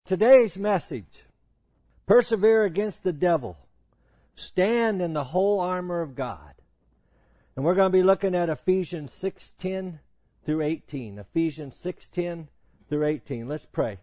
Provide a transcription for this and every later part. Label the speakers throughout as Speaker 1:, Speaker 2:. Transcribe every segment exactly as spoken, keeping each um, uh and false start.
Speaker 1: Today's message, persevere against the devil. Stand in the whole armor of God. And we're going to be looking at Ephesians six ten through eighteen. Ephesians six ten through eighteen. Let's pray.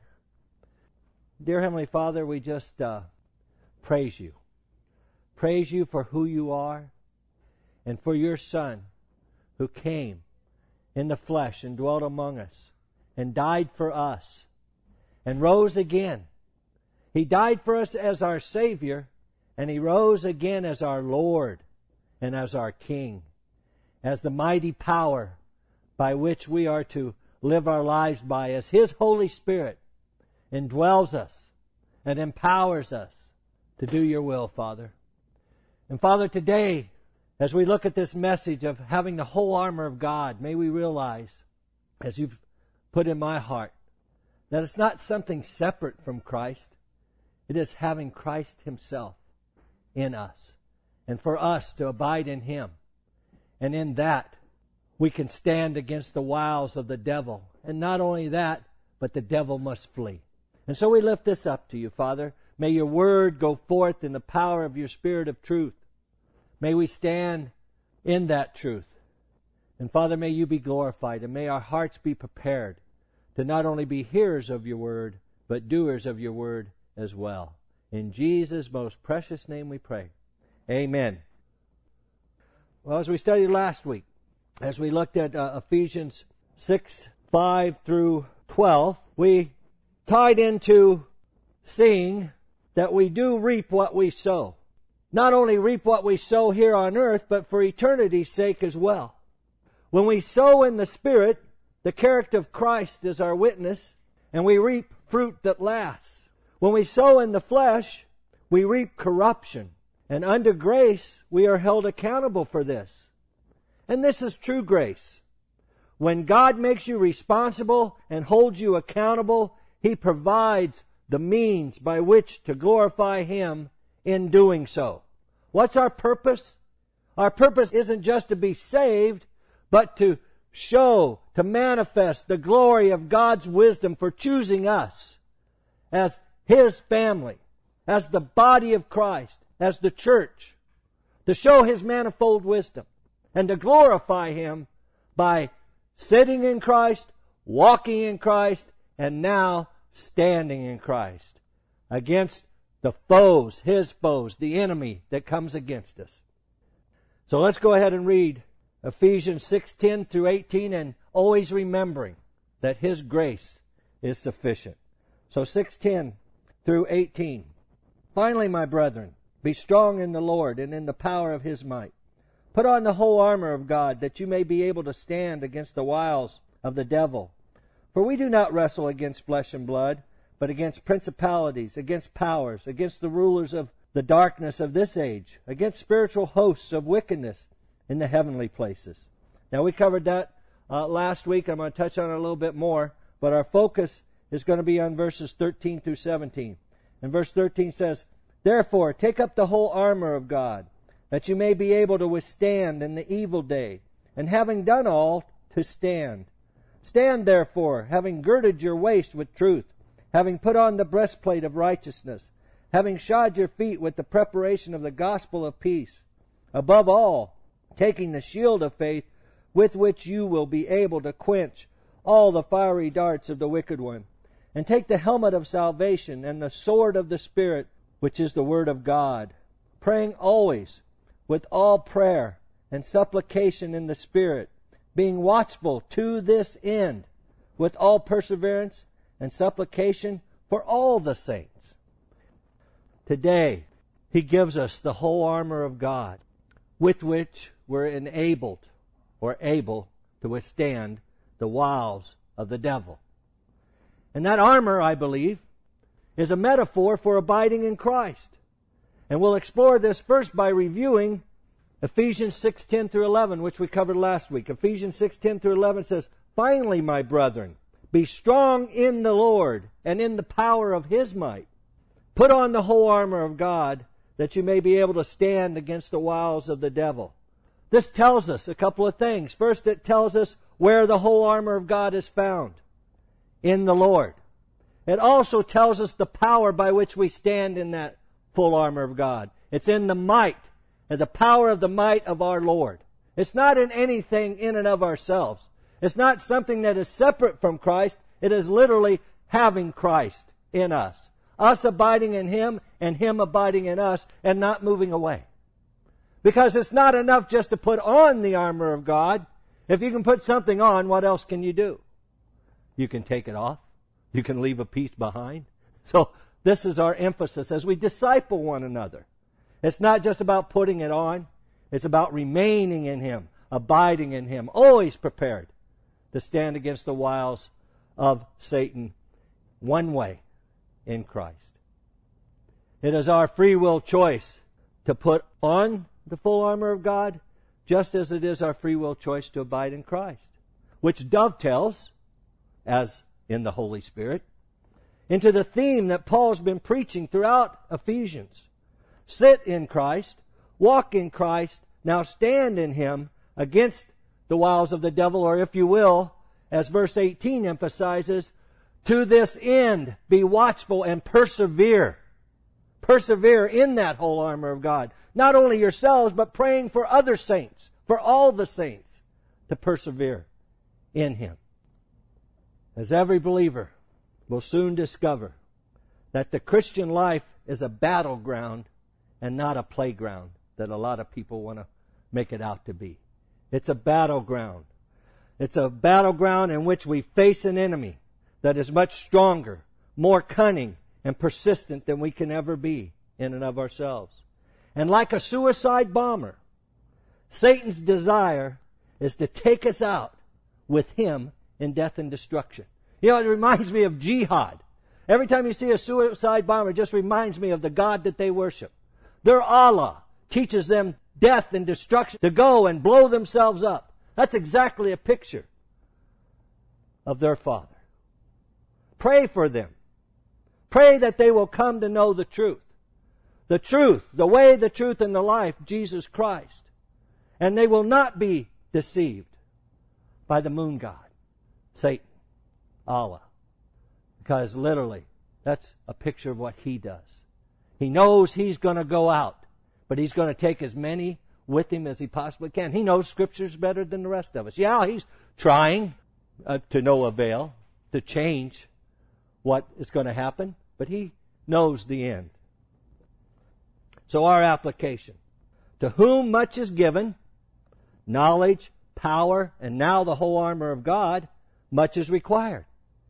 Speaker 1: Dear Heavenly Father, we just uh, praise you. Praise you for who you are and for your Son who came in the flesh and dwelt among us and died for us and rose again. He died for us as our Savior, and He rose again as our Lord and as our King, as the mighty power by which we are to live our lives by, as His Holy Spirit indwells us and empowers us to do your will, Father. And Father, today, as we look at this message of having the whole armor of God, may we realize, as you've put in my heart, that it's not something separate from Christ. It is having Christ Himself in us, and for us to abide in Him. And in that, we can stand against the wiles of the devil. And not only that, but the devil must flee. And so we lift this up to you, Father. May your word go forth in the power of your Spirit of truth. May we stand in that truth. And Father, may you be glorified, and may our hearts be prepared to not only be hearers of your word, but doers of your word as well. In Jesus' most precious name we pray. Amen. Well, as we studied last week, as we looked at uh, Ephesians six, five through twelve, we tied into seeing that we do reap what we sow. Not only reap what we sow here on earth, but for eternity's sake as well. When we sow in the Spirit, the character of Christ is our witness, and we reap fruit that lasts. When we sow in the flesh, we reap corruption. And under grace, we are held accountable for this. And this is true grace. When God makes you responsible and holds you accountable, He provides the means by which to glorify Him in doing so. What's our purpose? Our purpose isn't just to be saved, but to show, to manifest the glory of God's wisdom for choosing us as His family, as the body of Christ, as the church, to show His manifold wisdom and to glorify Him by sitting in Christ, walking in Christ, and now standing in Christ against the foes, His foes, the enemy that comes against us. So let's go ahead and read Ephesians six ten through eighteen, and always remembering that His grace is sufficient. So six ten through eighteen. Finally, my brethren, be strong in the Lord and in the power of His might. Put on the whole armor of God, that you may be able to stand against the wiles of the devil. For we do not wrestle against flesh and blood, but against principalities, against powers, against the rulers of the darkness of this age, against spiritual hosts of wickedness in the heavenly places. Now, we covered that uh, last week. I'm going to touch on it a little bit more, but our focus is going to be on verses thirteen through seventeen. And verse thirteen says, Therefore, take up the whole armor of God, that you may be able to withstand in the evil day, and having done all, to stand. Stand therefore, having girded your waist with truth, having put on the breastplate of righteousness, having shod your feet with the preparation of the gospel of peace. Above all, taking the shield of faith, with which you will be able to quench all the fiery darts of the wicked one. And take the helmet of salvation and the sword of the Spirit, which is the word of God, praying always with all prayer and supplication in the Spirit, being watchful to this end, with all perseverance and supplication for all the saints. Today, He gives us the whole armor of God, with which we're enabled or able to withstand the wiles of the devil. And that armor, I believe, is a metaphor for abiding in Christ. And we'll explore this first by reviewing Ephesians six ten through eleven, which we covered last week. Ephesians six ten through eleven says, Finally, my brethren, be strong in the Lord and in the power of His might. Put on the whole armor of God, that you may be able to stand against the wiles of the devil. This tells us a couple of things. First, it tells us where the whole armor of God is found. In the Lord. it also tells us the power by which we stand in that full armor of God. It's in the might, and the power of the might of our Lord. It's not in anything in and of ourselves. It's not something that is separate from Christ. It is literally having Christ in us. Us abiding in Him and Him abiding in us and not moving away. Because it's not enough just to put on the armor of God. If you can put something on, what else can you do? You can take it off. You can leave a piece behind. So this is our emphasis as we disciple one another. It's not just about putting it on. It's about remaining in Him, abiding in Him, always prepared to stand against the wiles of Satan one way, in Christ. It is our free will choice to put on the full armor of God, just as it is our free will choice to abide in Christ, which dovetails, as in the Holy Spirit, into the theme that Paul's been preaching throughout Ephesians. Sit in Christ, walk in Christ, now stand in Him against the wiles of the devil, or if you will, as verse eighteen emphasizes, to this end be watchful and persevere. Persevere in that whole armor of God. Not only yourselves, but praying for other saints, for all the saints, to persevere in Him. As every believer will soon discover that the Christian life is a battleground and not a playground that a lot of people want to make it out to be. It's a battleground. It's a battleground in which we face an enemy that is much stronger, more cunning, and persistent than we can ever be in and of ourselves. And like a suicide bomber, Satan's desire is to take us out with him in death and destruction. You know, it reminds me of jihad. Every time you see a suicide bomber, it just reminds me of the God that they worship. Their Allah teaches them death and destruction, to go and blow themselves up. That's exactly a picture of their Father. Pray for them. Pray that they will come to know the truth. The truth, the way, the truth, and the life, Jesus Christ. And they will not be deceived by the moon god, Satan, Allah. Because literally, that's a picture of what he does. He knows he's going to go out, but he's going to take as many with him as he possibly can. He knows Scriptures better than the rest of us. Yeah, he's trying uh, to no avail to change what is going to happen, but he knows the end. So our application. To whom much is given, knowledge, power, and now the whole armor of God, much is required.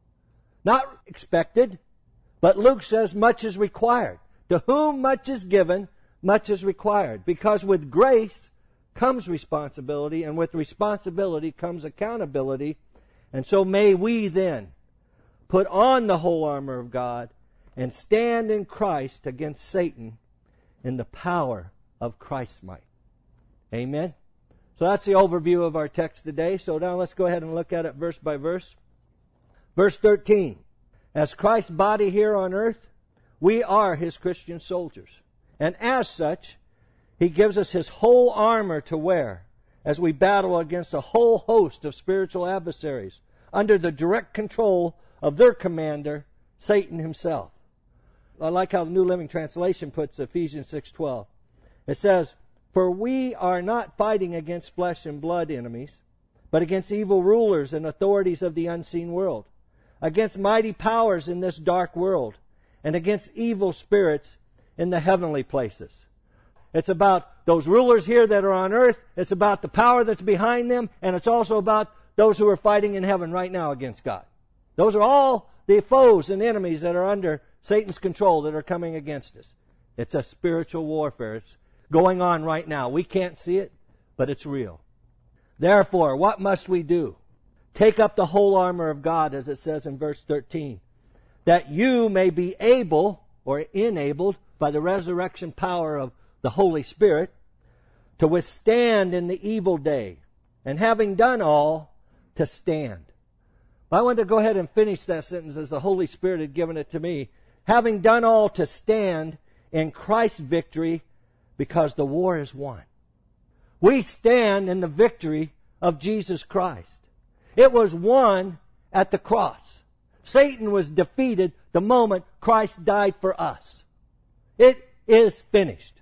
Speaker 1: Not expected, but Luke says much is required. To whom much is given, much is required. Because with grace comes responsibility, and with responsibility comes accountability. And so may we then put on the whole armor of God and stand in Christ against Satan in the power of Christ's might. Amen? So that's the overview of our text today. So now let's go ahead and look at it verse by verse. Verse thirteen. As Christ's body here on earth, we are His Christian soldiers. And as such, He gives us His whole armor to wear as we battle against a whole host of spiritual adversaries under the direct control of their commander, Satan himself. I like how the New Living Translation puts Ephesians six twelve. It says, "For we are not fighting against flesh and blood enemies, but against evil rulers and authorities of the unseen world, against mighty powers in this dark world, and against evil spirits in the heavenly places." It's about those rulers here that are on earth. It's about the power that's behind them. And it's also about those who are fighting in heaven right now against God. Those are all the foes and enemies that are under Satan's control that are coming against us. It's a spiritual warfare. It's going on right now. We can't see it, but it's real. Therefore, what must we do? Take up the whole armor of God, as it says in verse thirteen, that you may be able, or enabled, by the resurrection power of the Holy Spirit, to withstand in the evil day, and having done all, to stand. I wanted to go ahead and finish that sentence as the Holy Spirit had given it to me. Having done all, to stand in Christ's victory, because the war is won. We stand in the victory of Jesus Christ. It was won at the cross. Satan was defeated the moment Christ died for us. It is finished.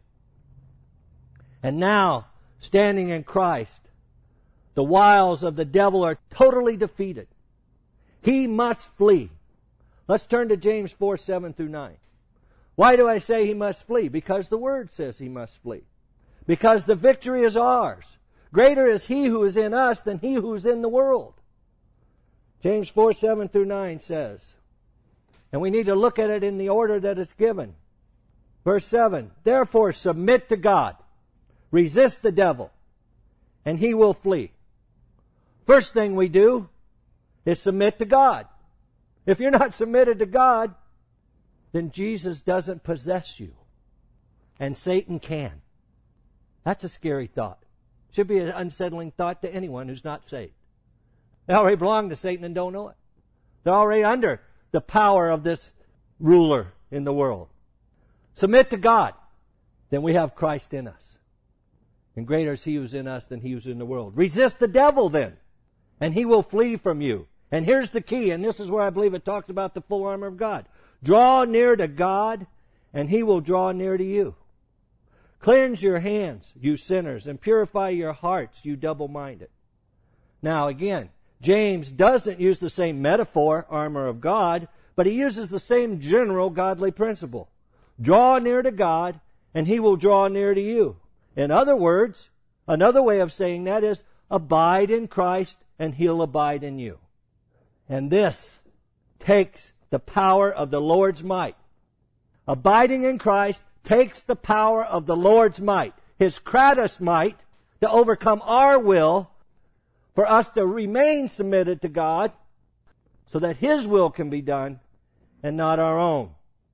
Speaker 1: And now, standing in Christ, the wiles of the devil are totally defeated. He must flee. Let's turn to James four, seven through nine. Why do I say he must flee? Because the Word says he must flee. Because the victory is ours. Greater is he who is in us than he who is in the world. James four, seven through nine says, and we need to look at it in the order that it's given. Verse seven, therefore submit to God, resist the devil, and he will flee. First thing we do is submit to God. If you're not submitted to God, then Jesus doesn't possess you. And Satan can. That's a scary thought. Should be an unsettling thought to anyone who's not saved. They already belong to Satan and don't know it. They're already under the power of this ruler in the world. Submit to God. Then we have Christ in us. And greater is he who's in us than he who's in the world. Resist the devil then, and he will flee from you. And here's the key, and this is where I believe it talks about the full armor of God. Draw near to God, and he will draw near to you. Cleanse your hands, you sinners, and purify your hearts, you double-minded. Now again, James doesn't use the same metaphor, armor of God, but he uses the same general godly principle. Draw near to God, and he will draw near to you. In other words, another way of saying that is, abide in Christ, and he'll abide in you. And this takes the power of the Lord's might. Abiding in Christ takes the power of the Lord's might, His kratos might, to overcome our will, for us to remain submitted to God, so that His will can be done and not our own.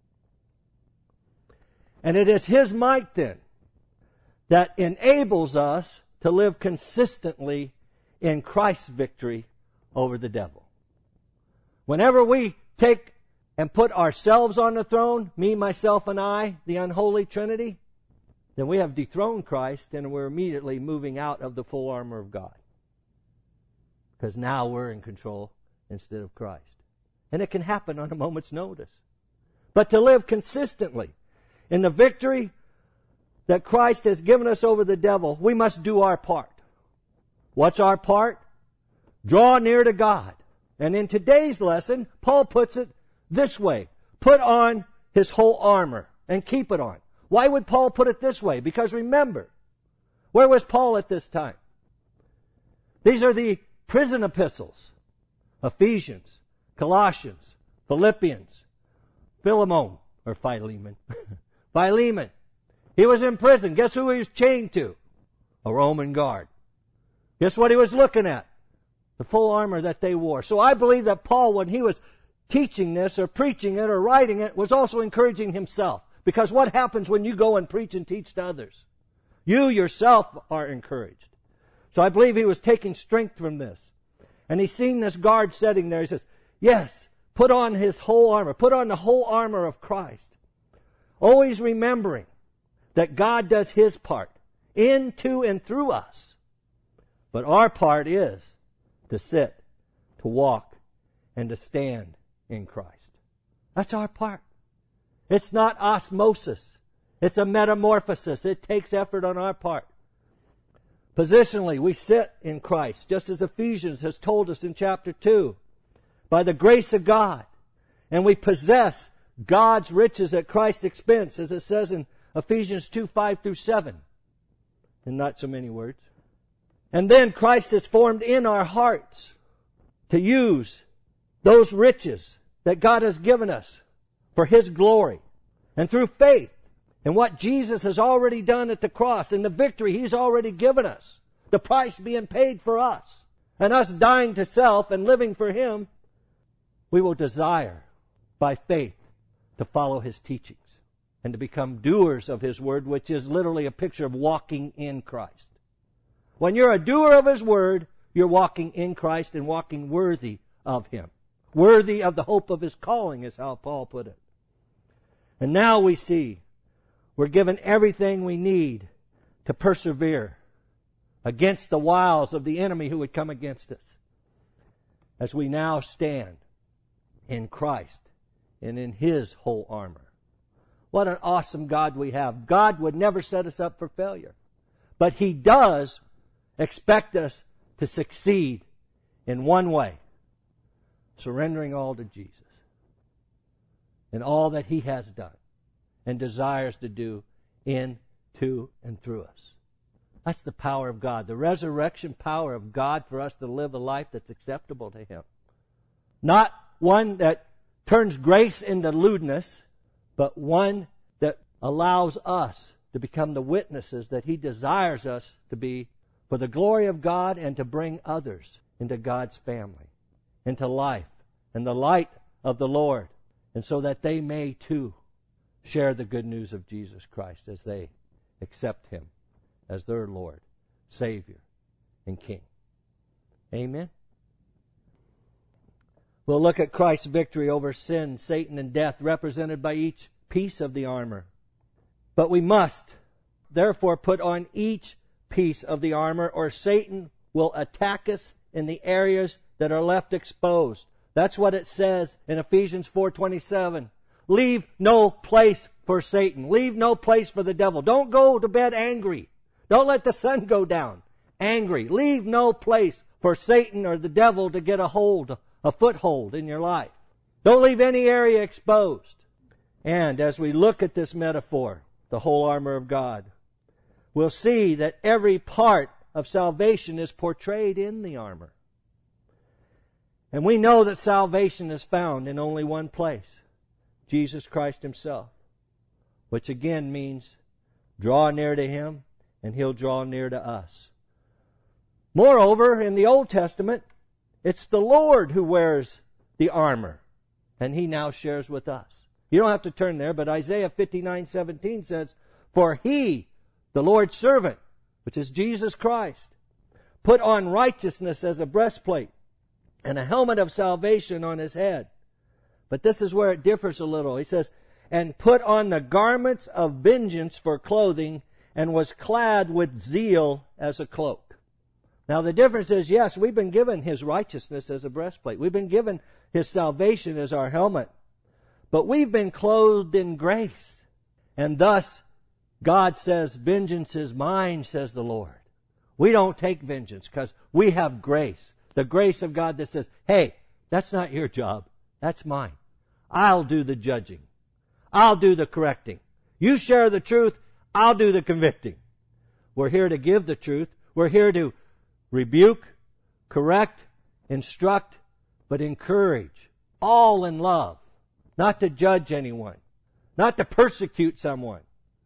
Speaker 1: And it is His might then that enables us to live consistently in Christ's victory over the devil. Whenever we take and put ourselves on the throne, me, myself, and I, the unholy Trinity, then we have dethroned Christ and we're immediately moving out of the full armor of God. Because now we're in control instead of Christ. And it can happen on a moment's notice. But to live consistently in the victory that Christ has given us over the devil, we must do our part. What's our part? Draw near to God. And in today's lesson, Paul puts it this way. Put on his whole armor and keep it on. Why would Paul put it this way? Because remember, where was Paul at this time? These are the prison epistles. Ephesians, Colossians, Philippians, Philemon, or Philemon. Philemon. He was in prison. Guess who he was chained to? A Roman guard. Guess what he was looking at? The full armor that they wore. So I believe that Paul, when he was teaching this or preaching it or writing it, was also encouraging himself. Because what happens when you go and preach and teach to others? You yourself are encouraged. So I believe he was taking strength from this. And he's seen this guard sitting there. He says, yes, put on his whole armor. Put on the whole armor of Christ. Always remembering that God does His part in, to, and through us. But our part is to sit, to walk, and to stand in Christ. That's our part. It's not osmosis. It's a metamorphosis. It takes effort on our part. Positionally, we sit in Christ, just as Ephesians has told us in chapter two, by the grace of God. And we possess God's riches at Christ's expense, as it says in Ephesians two, five through seven. In not so many words. And then Christ is formed in our hearts to use those riches that God has given us for His glory. And through faith in what Jesus has already done at the cross and the victory He's already given us, the price being paid for us, and us dying to self and living for Him, we will desire by faith to follow His teachings and to become doers of His word, which is literally a picture of walking in Christ. When you're a doer of His word, you're walking in Christ and walking worthy of Him. Worthy of the hope of His calling is how Paul put it. And now we see we're given everything we need to persevere against the wiles of the enemy who would come against us. As we now stand in Christ and in His whole armor. What an awesome God we have. God would never set us up for failure. But He does expect us to succeed in one way. Surrendering all to Jesus. And all that He has done and desires to do in, to, and through us. That's the power of God. The resurrection power of God for us to live a life that's acceptable to Him. Not one that turns grace into lewdness, but one that allows us to become the witnesses that He desires us to be for the glory of God and to bring others into God's family, into life and the light of the Lord, and so that they may too share the good news of Jesus Christ as they accept Him as their Lord, Savior, and King. Amen. We'll look at Christ's victory over sin, Satan, and death, represented by each piece of the armor. But we must, therefore, put on each piece of the armor, or Satan will attack us in the areas that are left exposed. That's what it says in Ephesians four twenty-seven. Leave no place for Satan. Leave no place for the devil. Don't go to bed angry. Don't let the sun go down angry. Leave no place for Satan or the devil to get a hold, a foothold in your life. Don't leave any area exposed. And as we look at this metaphor, the whole armor of God, we'll see that every part of salvation is portrayed in the armor. And we know that salvation is found in only one place, Jesus Christ Himself, which again means draw near to Him and He'll draw near to us. Moreover, in the Old Testament, it's the Lord who wears the armor, and He now shares with us. You don't have to turn there, but Isaiah fifty-nine seventeen says, "For He, the Lord's servant, which is Jesus Christ, put on righteousness as a breastplate, and a helmet of salvation on His head." But this is where it differs a little. He says, "And put on the garments of vengeance for clothing, and was clad with zeal as a cloak." Now the difference is, yes, we've been given His righteousness as a breastplate. We've been given His salvation as our helmet. But we've been clothed in grace. And thus, God says, "Vengeance is mine," says the Lord. We don't take vengeance because we have grace. The grace of God that says, "Hey, that's not your job. That's mine. I'll do the judging. I'll do the correcting. You share the truth. I'll do the convicting." We're here to give the truth. We're here to rebuke, correct, instruct, but encourage. All in love. Not to judge anyone. Not to persecute someone.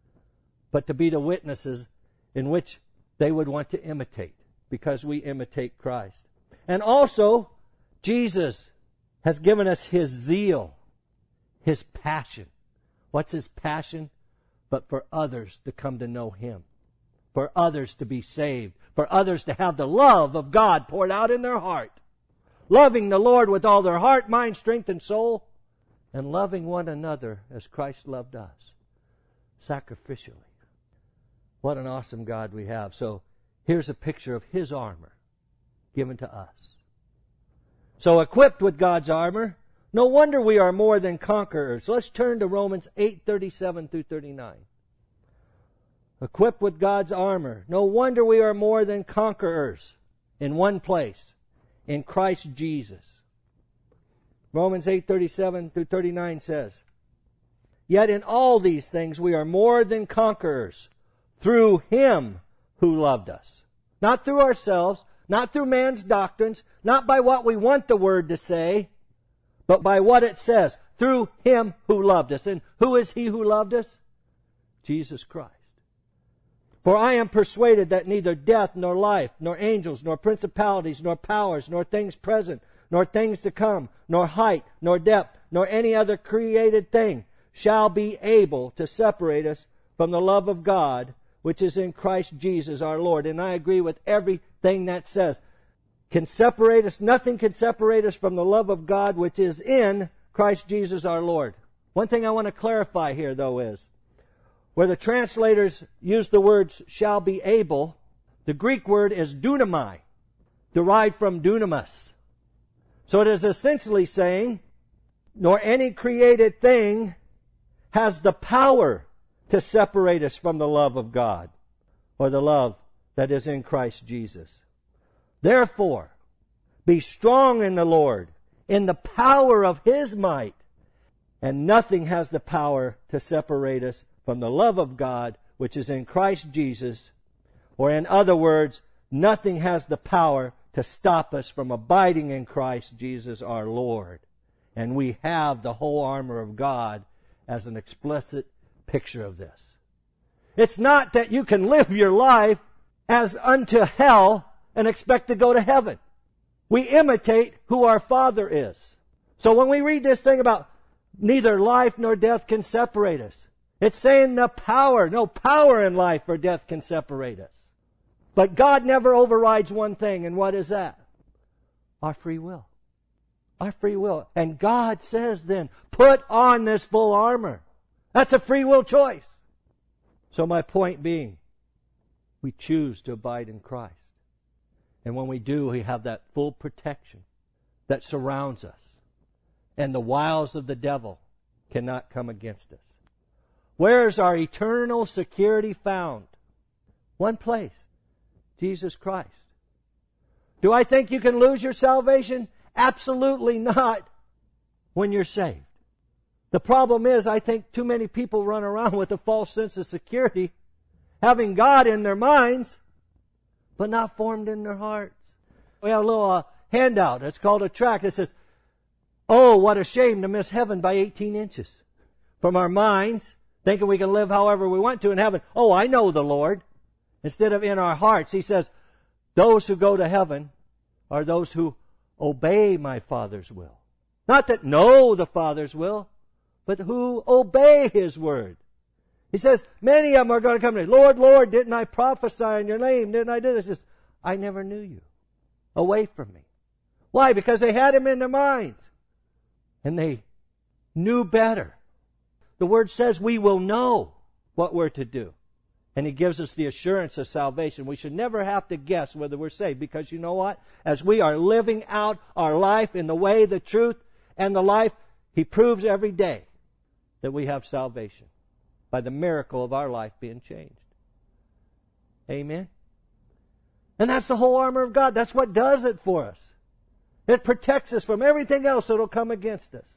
Speaker 1: But to be the witnesses in which they would want to imitate, because we imitate Christ. And also, Jesus has given us His zeal, His passion. What's His passion? But for others to come to know Him. For others to be saved. For others to have the love of God poured out in their heart. Loving the Lord with all their heart, mind, strength, and soul. And loving one another as Christ loved us. Sacrificially. What an awesome God we have. So here's a picture of His armor given to us. So equipped with God's armor, no wonder we are more than conquerors. So let's turn to Romans eight thirty-seven through thirty-nine. Equipped with God's armor, no wonder we are more than conquerors in one place, in Christ Jesus. Romans eight thirty-seven through thirty-nine says, "Yet in all these things we are more than conquerors through Him who loved us." Not through ourselves, not through man's doctrines, not by what we want the Word to say, but by what it says. Through Him who loved us. And who is He who loved us? Jesus Christ. "For I am persuaded that neither death, nor life, nor angels, nor principalities, nor powers, nor things present, nor things to come, nor height, nor depth, nor any other created thing shall be able to separate us from the love of God, which is in Christ Jesus our Lord." And I agree with everything that says. Can separate us, nothing can separate us from the love of God, which is in Christ Jesus our Lord. One thing I want to clarify here, though, is where the translators use the words "shall be able," the Greek word is dunamai, derived from dunamis. So it is essentially saying nor any created thing has the power to separate us from the love of God, or the love that is in Christ Jesus. Therefore, be strong in the Lord, in the power of His might, and nothing has the power to separate us from the love of God, which is in Christ Jesus. Or in other words, nothing has the power to stop us from abiding in Christ Jesus our Lord. And we have the whole armor of God as an explicit picture of this. It's not that you can live your life as unto hell and expect to go to heaven. We imitate who our Father is. So when we read this thing about neither life nor death can separate us, it's saying the power, no power in life or death can separate us. But God never overrides one thing, and what is that? Our free will. Our free will. And God says then, put on this full armor. That's a free will choice. So my point being, we choose to abide in Christ. And when we do, we have that full protection that surrounds us. And the wiles of the devil cannot come against us. Where is our eternal security found? One place. Jesus Christ. Do I think you can lose your salvation? Absolutely not when you're saved. The problem is, I think too many people run around with a false sense of security, having God in their minds, but not formed in their hearts. We have a little uh, handout. It's called a tract. It says, oh, what a shame to miss heaven by eighteen inches. From our minds, thinking we can live however we want to in heaven. Oh, I know the Lord. Instead of in our hearts, He says, those who go to heaven are those who obey my Father's will. Not that know the Father's will, but who obey His word. He says, many of them are going to come to me, Lord, Lord, didn't I prophesy in your name? Didn't I do this? He says, I never knew you. Away from me. Why? Because they had Him in their minds. And they knew better. The Word says we will know what we're to do. And He gives us the assurance of salvation. We should never have to guess whether we're saved, because you know what? As we are living out our life in the way, the truth, and the life, He proves every day that we have salvation by the miracle of our life being changed. Amen? And that's the whole armor of God. That's what does it for us. It protects us from everything else that will come against us.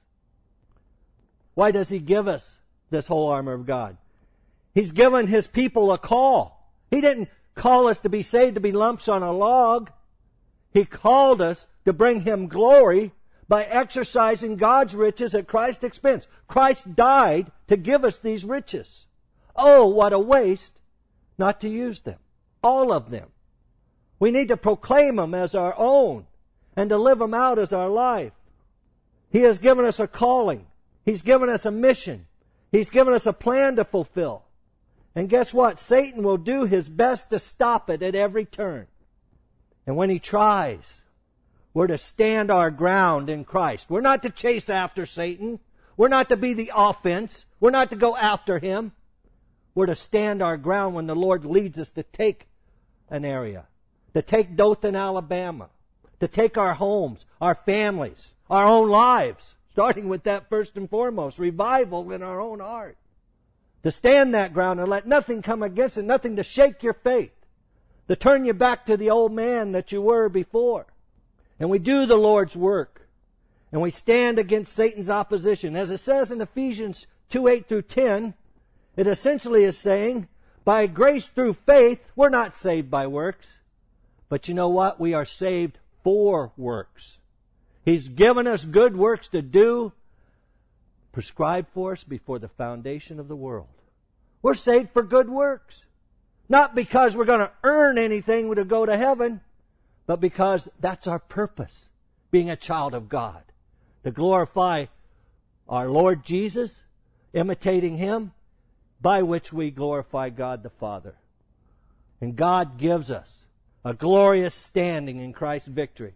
Speaker 1: Why does He give us this whole armor of God? He's given His people a call. He didn't call us to be saved to be lumps on a log. He called us to bring Him glory by exercising God's riches at Christ's expense. Christ died to give us these riches. Oh, what a waste not to use them. All of them. We need to proclaim them as our own and to live them out as our life. He has given us a calling. He's given us a mission. He's given us a plan to fulfill. And guess what? Satan will do his best to stop it at every turn. And when he tries, we're to stand our ground in Christ. We're not to chase after Satan. We're not to be the offense. We're not to go after him. We're to stand our ground when the Lord leads us to take an area. To take Dothan, Alabama. To take our homes, our families, our own lives. Starting with that first and foremost. Revival in our own heart. To stand that ground and let nothing come against it. Nothing to shake your faith. To turn you back to the old man that you were before. And we do the Lord's work. And we stand against Satan's opposition. As it says in Ephesians two, eight through ten, it essentially is saying, by grace through faith, we're not saved by works. But you know what? We are saved for works. He's given us good works to do, prescribed for us before the foundation of the world. We're saved for good works. Not because we're going to earn anything to go to heaven, but because that's our purpose, being a child of God. To glorify our Lord Jesus, imitating Him, by which we glorify God the Father. And God gives us a glorious standing in Christ's victory.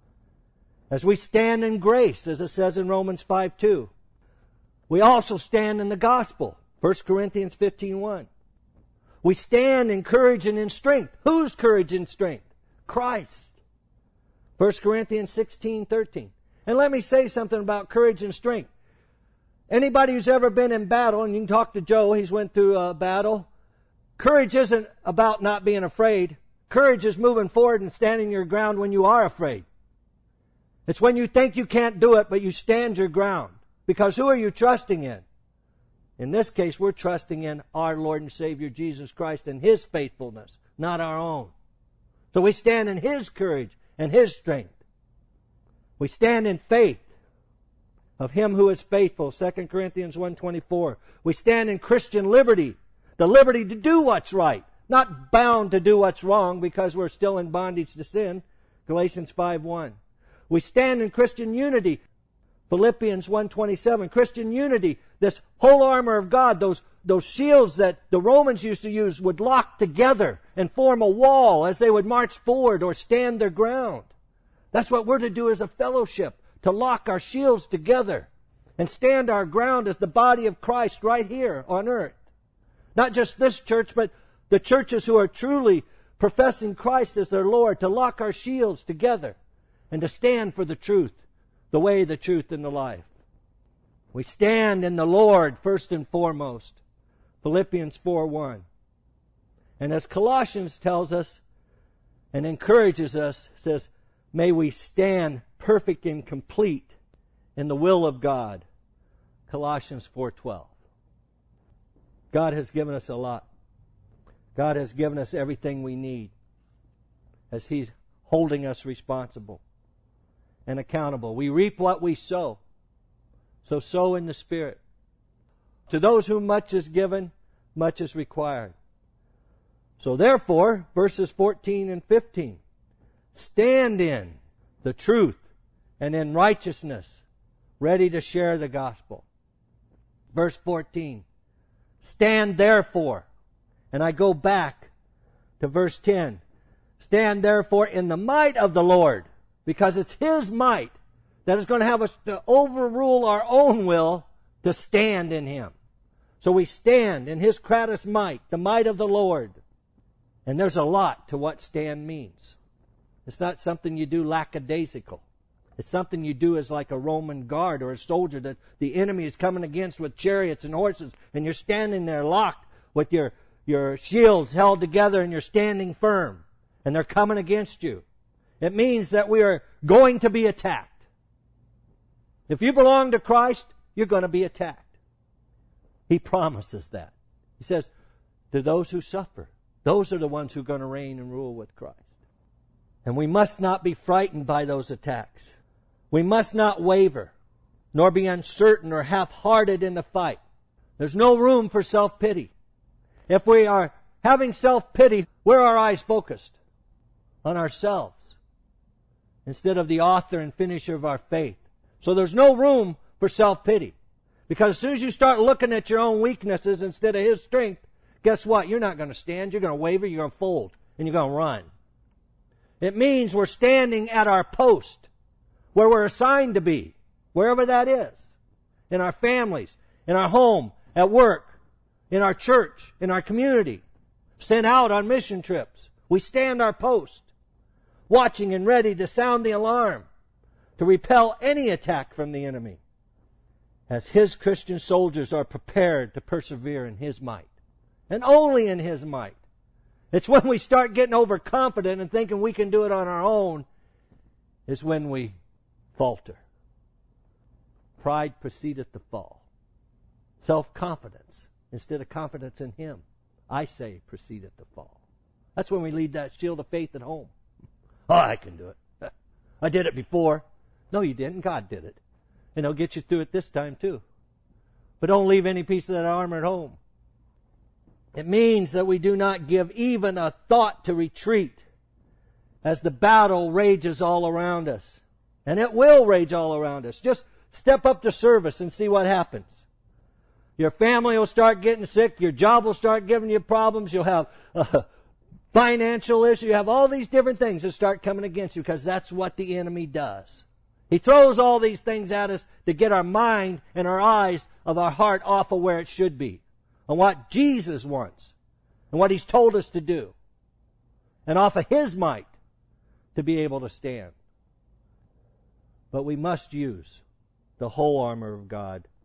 Speaker 1: As we stand in grace, as it says in Romans five two, we also stand in the gospel. First Corinthians fifteen one. We stand in courage and in strength. Whose courage and strength? Christ. First Corinthians sixteen thirteen. And let me say something about courage and strength. Anybody who's ever been in battle, and you can talk to Joe, he's went through a battle. Courage isn't about not being afraid. Courage is moving forward and standing your ground when you are afraid. It's when you think you can't do it, but you stand your ground. Because who are you trusting in? In this case, we're trusting in our Lord and Savior Jesus Christ and His faithfulness, not our own. So we stand in His courage and His strength. We stand in faith of Him who is faithful, Second Corinthians one twenty-four. We stand in Christian liberty, the liberty to do what's right, not bound to do what's wrong because we're still in bondage to sin, Galatians five one. We stand in Christian unity, Philippians one twenty-seven. Christian unity, this whole armor of God, those, those shields that the Romans used to use would lock together and form a wall as they would march forward or stand their ground. That's what we're to do as a fellowship, to lock our shields together and stand our ground as the body of Christ right here on earth. Not just this church, but the churches who are truly professing Christ as their Lord, to lock our shields together and to stand for the truth, the way, the truth, and the life. We stand in the Lord first and foremost, Philippians four one. And as Colossians tells us and encourages us, says, may we stand perfect and complete in the will of God, Colossians four twelve. God has given us a lot. God has given us everything we need as He's holding us responsible and accountable. We reap what we sow. So sow in the Spirit. To those whom much is given, much is required. So therefore, verses fourteen and fifteen, stand in the truth and in righteousness, ready to share the gospel. Verse fourteen, stand therefore. And I go back to verse ten. Stand therefore in the might of the Lord, because it's His might that is going to have us to overrule our own will to stand in Him. So we stand in His kratos might, the might of the Lord. And there's a lot to what stand means. It's not something you do lackadaisical. It's something you do as like a Roman guard or a soldier that the enemy is coming against with chariots and horses, and you're standing there locked with your, your shields held together and you're standing firm, and they're coming against you. It means that we are going to be attacked. If you belong to Christ, you're going to be attacked. He promises that. He says, to those who suffer, those are the ones who are going to reign and rule with Christ. And we must not be frightened by those attacks. We must not waver, nor be uncertain or half-hearted in the fight. There's no room for self-pity. If we are having self-pity, where are our eyes focused? On ourselves, instead of the author and finisher of our faith. So there's no room for self-pity. Because as soon as you start looking at your own weaknesses instead of His strength, guess what? You're not going to stand. You're going to waver. You're going to fold. And you're going to run. It means we're standing at our post, where we're assigned to be, wherever that is. In our families, in our home, at work, in our church, in our community. Sent out on mission trips. We stand our post, watching and ready to sound the alarm, to repel any attack from the enemy, as His Christian soldiers are prepared to persevere in His might, and only in His might. It's when we start getting overconfident and thinking we can do it on our own, is when we falter. Pride precedeth the fall. Self-confidence, instead of confidence in Him, I say, precedeth the fall. That's when we leave that shield of faith at home. Oh, I can do it. I did it before. No, you didn't. God did it. And He'll get you through it this time too. But don't leave any piece of that armor at home. It means that we do not give even a thought to retreat as the battle rages all around us. And it will rage all around us. Just step up to service and see what happens. Your family will start getting sick. Your job will start giving you problems. You'll have uh, financial issues. You have all these different things that start coming against you, because that's what the enemy does. He throws all these things at us to get our mind and our eyes of our heart off of where it should be, on what Jesus wants and what He's told us to do, and off of His might to be able to stand. But we must use the whole armor of God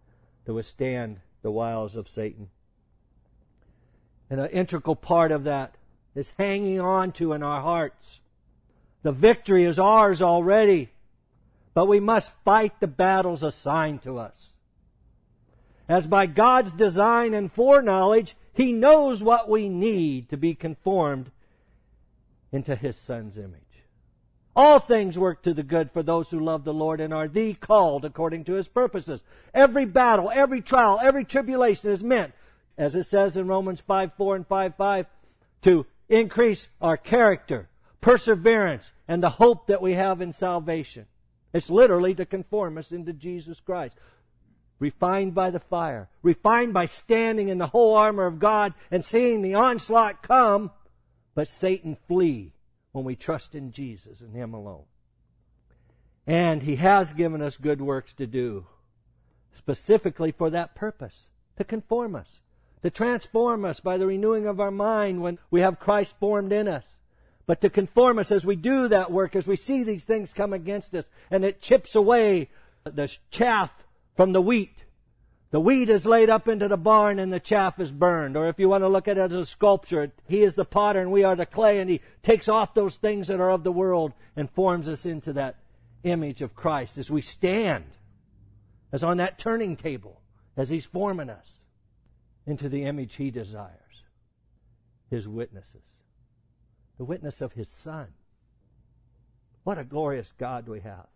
Speaker 1: to withstand the wiles of Satan. And an integral part of that is hanging on to in our hearts. The victory is ours already, but we must fight the battles assigned to us. As by God's design and foreknowledge, He knows what we need to be conformed into His Son's image. All things work to the good for those who love the Lord and are the called according to His purposes. Every battle, every trial, every tribulation is meant, as it says in Romans five four and five five, to increase our character, perseverance, and the hope that we have in salvation. It's literally to conform us into Jesus Christ. Refined by the fire, refined by standing in the whole armor of God and seeing the onslaught come, but Satan flee when we trust in Jesus and Him alone. And He has given us good works to do, specifically for that purpose, to conform us, to transform us by the renewing of our mind when we have Christ formed in us. But to conform us as we do that work, as we see these things come against us, and it chips away the chaff from the wheat. The wheat is laid up into the barn and the chaff is burned. Or if you want to look at it as a sculpture, He is the potter and we are the clay, and He takes off those things that are of the world and forms us into that image of Christ as we stand, as on that turning table, as He's forming us into the image He desires. His witnesses. The witness of His Son. What a glorious God we have.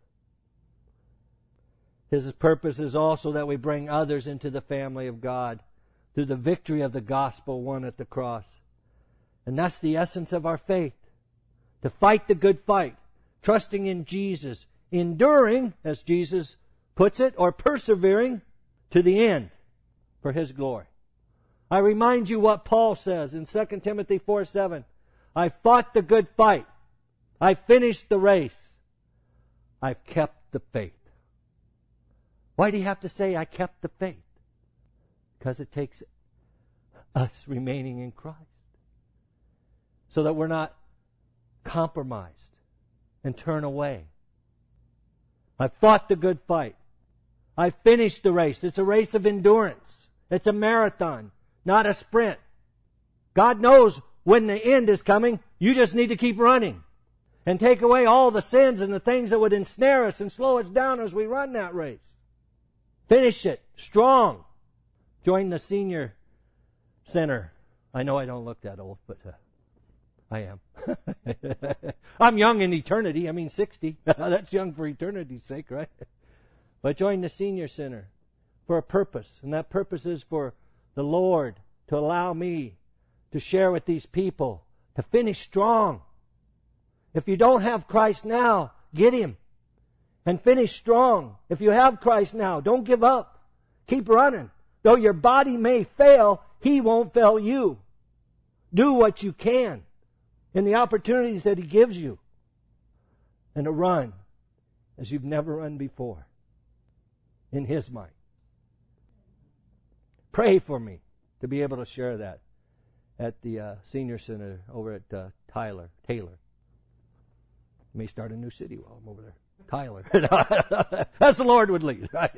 Speaker 1: His purpose is also that we bring others into the family of God through the victory of the gospel won at the cross. And that's the essence of our faith. To fight the good fight, trusting in Jesus, enduring, as Jesus puts it, or persevering to the end for His glory. I remind you what Paul says in Second Timothy four seven. I fought the good fight. I finished the race. I've kept the faith. Why do you have to say, I kept the faith? Because it takes us remaining in Christ. So that we're not compromised and turn away. I fought the good fight. I finished the race. It's a race of endurance. It's a marathon, not a sprint. God knows when the end is coming. You just need to keep running. And take away all the sins and the things that would ensnare us and slow us down as we run that race. Finish it strong. Join the senior center. I know I don't look that old, but uh, I am. I'm young in eternity. I mean sixty. That's young for eternity's sake, right? But join the senior center for a purpose. And that purpose is for the Lord to allow me to share with these people, to finish strong. If you don't have Christ now, get Him. And finish strong. If you have Christ now, don't give up. Keep running. Though your body may fail, He won't fail you. Do what you can in the opportunities that He gives you. And to run as you've never run before. In His might. Pray for me to be able to share that at the uh, senior center over at uh, Tyler, Taylor. May start a new city while I'm over there. Tyler. As the Lord would lead, right?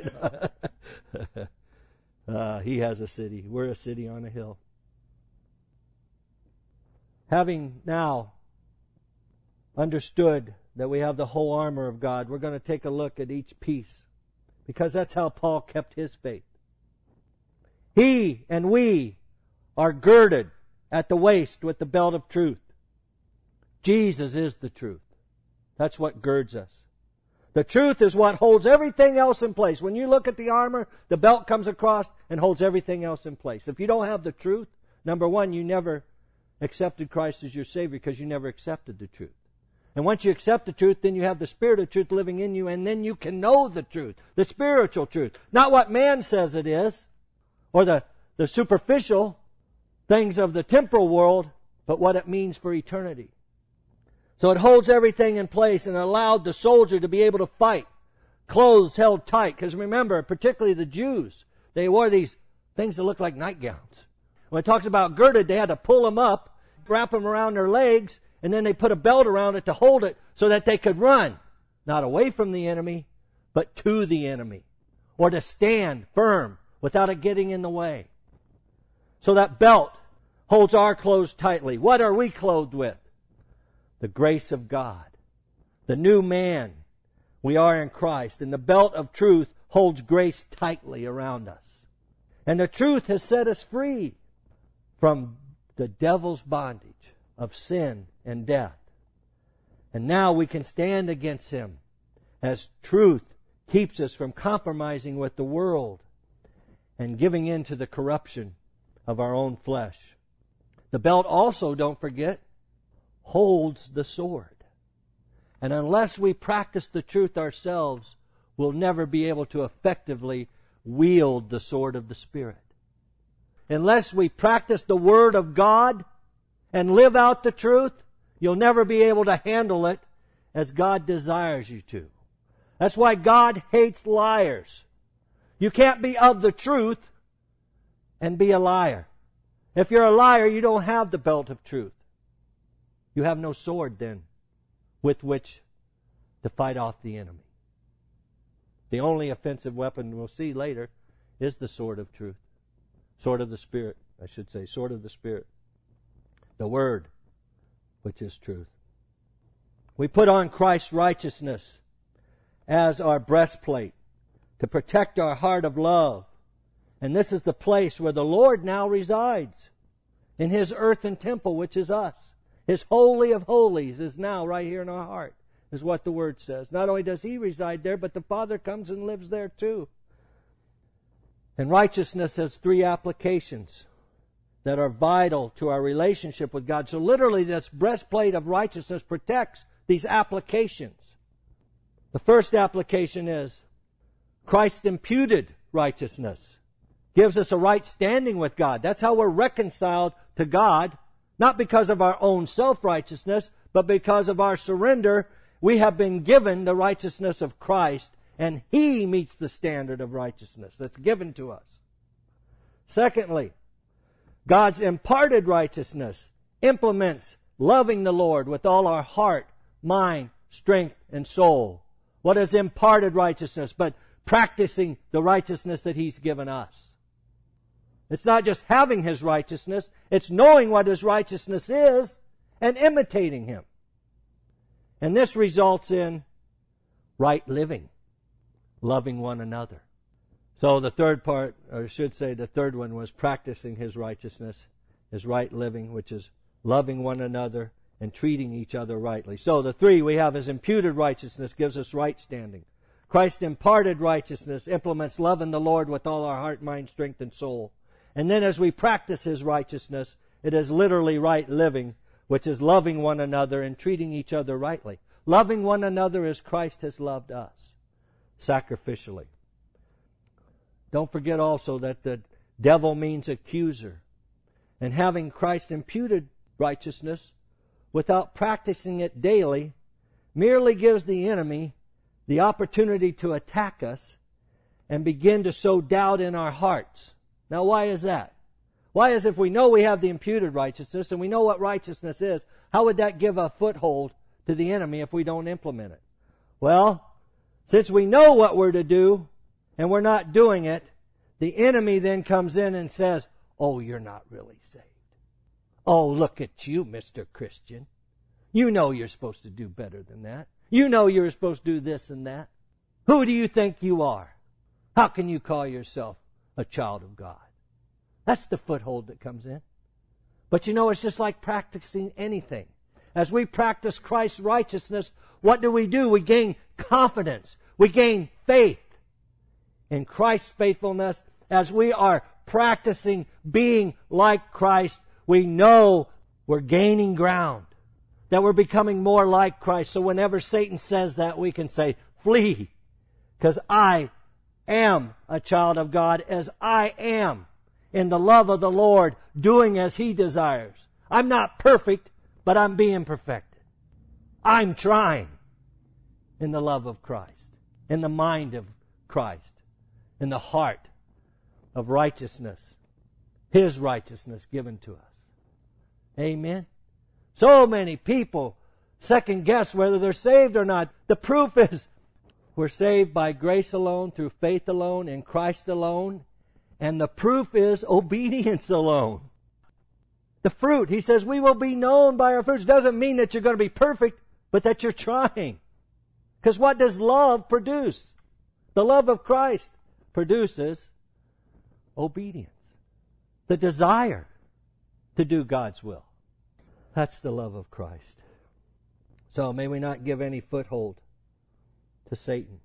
Speaker 1: uh, he has a city. We're a city on a hill. Having now understood that we have the whole armor of God, we're going to take a look at each piece, because that's how Paul kept his faith. He and we are girded at the waist with the belt of truth. Jesus is the truth. That's what girds us. The truth is what holds everything else in place. When you look at the armor, the belt comes across and holds everything else in place. If you don't have the truth, number one, you never accepted Christ as your Savior because you never accepted the truth. And once you accept the truth, then you have the Spirit of truth living in you, and then you can know the truth, the spiritual truth. Not what man says it is, or the, the superficial things of the temporal world, but what it means for eternity. So it holds everything in place and allowed the soldier to be able to fight. Clothes held tight. Because remember, particularly the Jews, they wore these things that look like nightgowns. When it talks about girded, they had to pull them up, wrap them around their legs, and then they put a belt around it to hold it so that they could run. Not away from the enemy, but to the enemy. Or to stand firm without it getting in the way. So that belt holds our clothes tightly. What are we clothed with? The grace of God. The new man we are in Christ. And the belt of truth holds grace tightly around us. And the truth has set us free from the devil's bondage of sin and death. And now we can stand against him as truth keeps us from compromising with the world and giving in to the corruption of our own flesh. The belt also, don't forget, holds the sword. And unless we practice the truth ourselves, we'll never be able to effectively wield the sword of the Spirit. Unless we practice the Word of God and live out the truth, you'll never be able to handle it as God desires you to. That's why God hates liars. You can't be of the truth and be a liar. If you're a liar, you don't have the belt of truth. You have no sword then with which to fight off the enemy. The only offensive weapon we'll see later is the sword of truth. Sword of the Spirit, I should say. Sword of the Spirit. The Word, which is truth. We put on Christ's righteousness as our breastplate to protect our heart of love. And this is the place where the Lord now resides, in His earthen temple, which is us. His holy of holies is now right here in our heart, is what the Word says. Not only does He reside there, but the Father comes and lives there too. And righteousness has three applications that are vital to our relationship with God. So literally, this breastplate of righteousness protects these applications. The first application is Christ's imputed righteousness. Gives us a right standing with God. That's how we're reconciled to God, not because of our own self-righteousness, but because of our surrender. We have been given the righteousness of Christ, and He meets the standard of righteousness that's given to us. Secondly, God's imparted righteousness implements loving the Lord with all our heart, mind, strength, and soul. What is imparted righteousness? But practicing the righteousness that He's given us. It's not just having His righteousness, it's knowing what His righteousness is and imitating Him. And this results in right living, loving one another. So the third part, or I should say the third one, was practicing His righteousness, His right living, which is loving one another and treating each other rightly. So the three we have is imputed righteousness, gives us right standing. Christ imparted righteousness implements loving the Lord with all our heart, mind, strength, and soul. And then as we practice His righteousness, it is literally right living, which is loving one another and treating each other rightly. Loving one another as Christ has loved us, sacrificially. Don't forget also that the devil means accuser. And having Christ's imputed righteousness without practicing it daily merely gives the enemy the opportunity to attack us and begin to sow doubt in our hearts. Now, why is that? Why is if we know we have the imputed righteousness and we know what righteousness is, how would that give a foothold to the enemy if we don't implement it? Well, since we know what we're to do and we're not doing it, the enemy then comes in and says, oh, you're not really saved. Oh, look at you, Mister Christian. You know you're supposed to do better than that. You know you're supposed to do this and that. Who do you think you are? How can you call yourself a child of God? That's the foothold that comes in. But you know, it's just like practicing anything. As we practice Christ's righteousness, what do we do? We gain confidence. We gain faith in Christ's faithfulness. As we are practicing being like Christ, we know we're gaining ground, that we're becoming more like Christ. So whenever Satan says that, we can say, flee, because I am a child of God, as I am in the love of the Lord, doing as He desires. I'm not perfect, but I'm being perfected. I'm trying in the love of Christ, in the mind of Christ, in the heart of righteousness, His righteousness given to us. Amen. So many people second guess whether they're saved or not. The proof is we're saved by grace alone, through faith alone, in Christ alone. And the proof is obedience alone. The fruit, he says, we will be known by our fruits. Doesn't mean that you're going to be perfect, but that you're trying. Because what does love produce? The love of Christ produces obedience. The desire to do God's will. That's the love of Christ. So may we not give any foothold to Satan.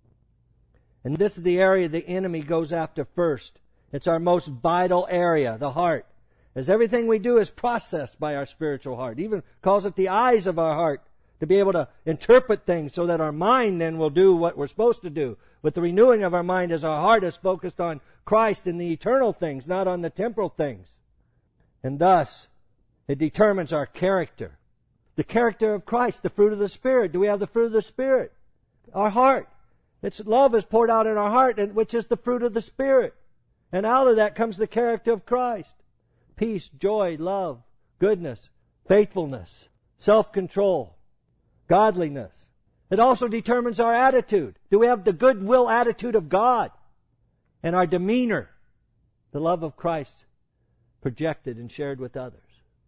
Speaker 1: And this is the area the enemy goes after first. It's our most vital area, the heart. As everything we do is processed by our spiritual heart. Even calls it the eyes of our heart to be able to interpret things so that our mind then will do what we're supposed to do. With the renewing of our mind as our heart is focused on Christ and the eternal things, not on the temporal things. And thus, it determines our character. The character of Christ, the fruit of the Spirit. Do we have the fruit of the Spirit? Our heart. Its love is poured out in our heart, which is the fruit of the Spirit. And out of that comes the character of Christ. Peace, joy, love, goodness, faithfulness, self-control, godliness. It also determines our attitude. Do we have the goodwill attitude of God? And our demeanor, the love of Christ projected and shared with others.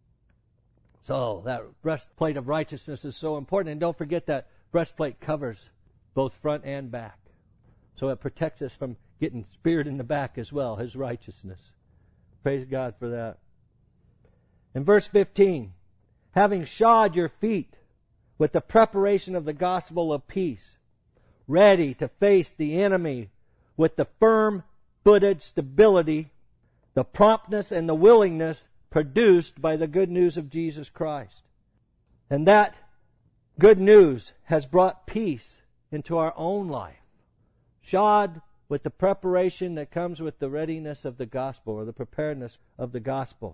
Speaker 1: So that breastplate of righteousness is so important. And don't forget that breastplate covers both front and back. So it protects us from getting speared in the back as well, His righteousness. Praise God for that. In verse fifteen, having shod your feet with the preparation of the gospel of peace, ready to face the enemy with the firm-footed stability, the promptness and the willingness produced by the good news of Jesus Christ. And that good news has brought peace into our own life. Shod with the preparation that comes with the readiness of the gospel, or the preparedness of the gospel.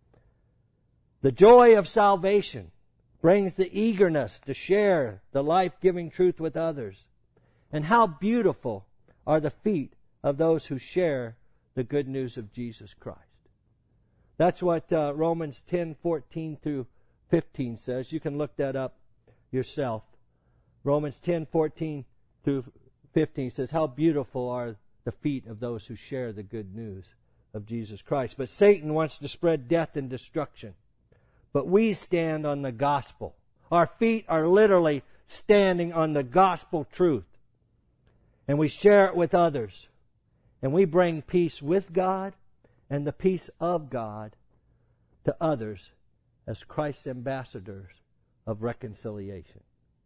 Speaker 1: The joy of salvation brings the eagerness to share the life-giving truth with others. And how beautiful are the feet of those who share the good news of Jesus Christ. That's what uh, Romans ten, fourteen through fifteen says. You can look that up yourself. Romans ten, fourteen through fifteen says, how beautiful are the feet of those who share the good news of Jesus Christ. But Satan wants to spread death and destruction. But we stand on the gospel. Our feet are literally standing on the gospel truth. And we share it with others. And we bring peace with God and the peace of God to others as Christ's ambassadors of reconciliation.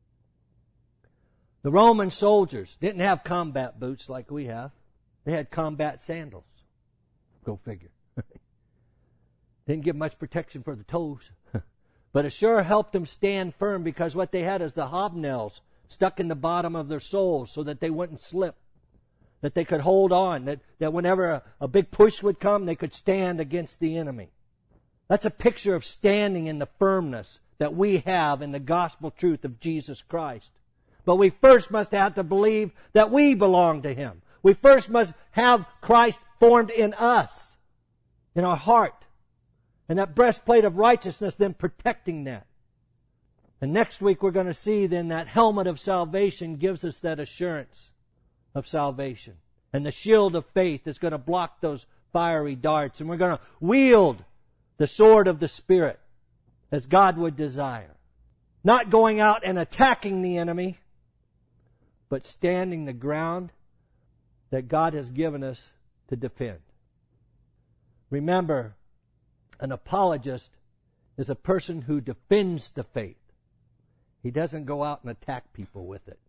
Speaker 1: The Roman soldiers didn't have combat boots like we have. They had combat sandals. Go figure. Didn't give much protection for the toes. But it sure helped them stand firm, because what they had is the hobnails stuck in the bottom of their soles so that they wouldn't slip. That they could hold on. That, that whenever a, a big push would come, they could stand against the enemy. That's a picture of standing in the firmness that we have in the gospel truth of Jesus Christ. But we first must have to believe that we belong to Him. We first must have Christ formed in us, in our heart. And that breastplate of righteousness then protecting that. And next week we're going to see then that helmet of salvation gives us that assurance of salvation. And the shield of faith is going to block those fiery darts. And we're going to wield the sword of the Spirit as God would desire. Not going out and attacking the enemy, but standing the ground that God has given us to defend. Remember, an apologist is a person who defends the faith. He doesn't go out and attack people with it.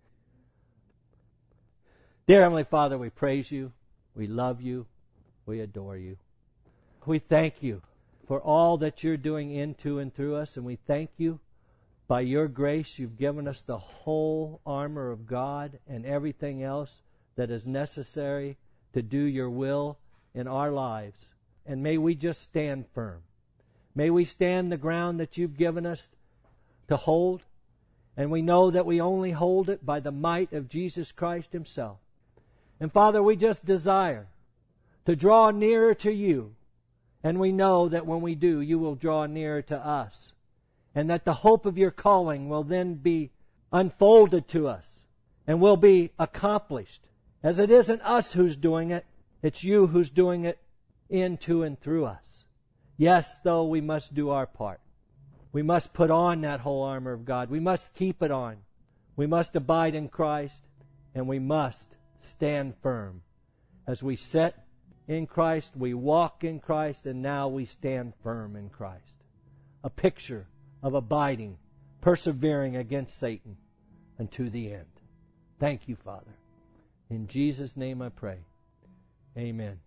Speaker 1: Dear Heavenly Father, we praise You. We love You. We adore You. We thank You for all that You're doing into and through us, and we thank You. By Your grace, You've given us the whole armor of God and everything else that is necessary to do Your will in our lives. And may we just stand firm. May we stand the ground that You've given us to hold. And we know that we only hold it by the might of Jesus Christ Himself. And Father, we just desire to draw nearer to You. And we know that when we do, You will draw nearer to us. And that the hope of Your calling will then be unfolded to us and will be accomplished. As it isn't us who's doing it, It's you who's doing it into and through us. Yes, though, we must do our part. We must put on that whole armor of God. We must keep it on. We must abide in Christ, and we must stand firm. As we sit in Christ, we walk in Christ, and now we stand firm in Christ. A picture of abiding, persevering against Satan unto the end. Thank you, Father. In Jesus' name I pray. Amen.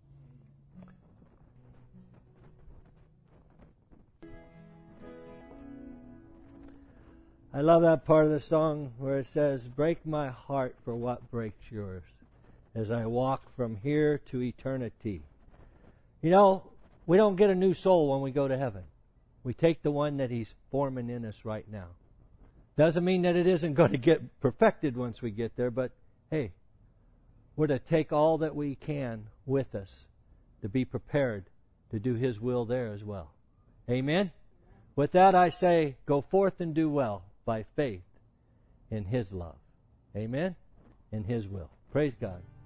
Speaker 1: I love that part of the song where it says, break my heart for what breaks yours as I walk from here to eternity. You know, we don't get a new soul when we go to heaven. We take the one that He's forming in us right now. Doesn't mean that it isn't going to get perfected once we get there, but hey, we're to take all that we can with us to be prepared to do His will there as well. Amen? With that I say, go forth and do well by faith in His love. Amen? In His will. Praise God.